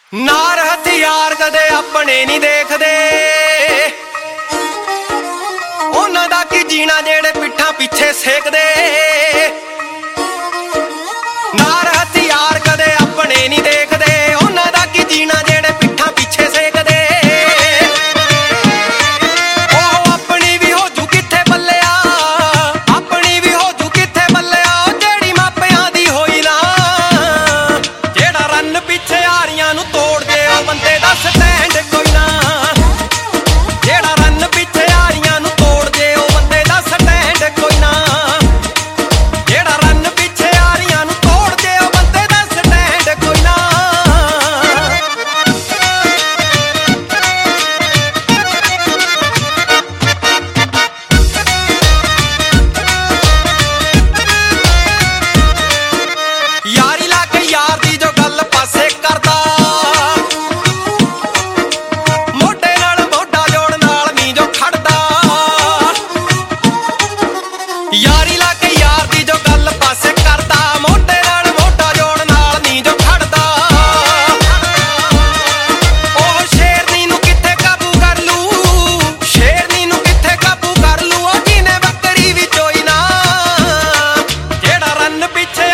नार हथियार कदे अपने नहीं देखदे, उन्हां दा की जीना जेड़े पिट्ठां पिछे सेकदे। नार हथियार कदे अपने नहीं देखदे, उन्हां दा की जीना जेड़े पिट्ठां पिछे सेकदे। ओह अपनी भी हो जू किथे बल्लिया, अपनी भी हो जू किथे बल्लिया, जेड़ी मापियां दी होई ना। जेड़ा रन पिछे यारियां नू तोड़ दे ओ बंदे दा स्टैंड कोई ना। जेड़ा रन पिछे यारियां नू तोड़ दे ओ बंदे दा स्टैंड कोई ना। जेड़ा रन पिछे यारियां नू तोड़ दे ओ बंदे दा स्टैंड कोई ना। यारी ला के यार दी जो गल पासे करदा, मोढे नाल मोढा जोड़ नाल नी जो खड़दा। यारी ला के यार दी जो गल पासे करदा, मोढे नाल मोढा जोड़ नाल नी जो खड़दा। ओह शेरनी नू किथे काबू कर लू, शेरनी नू किथे काबू कर लू, ओ जिने बकरी विच होई ना। जेड़ा रन पिछे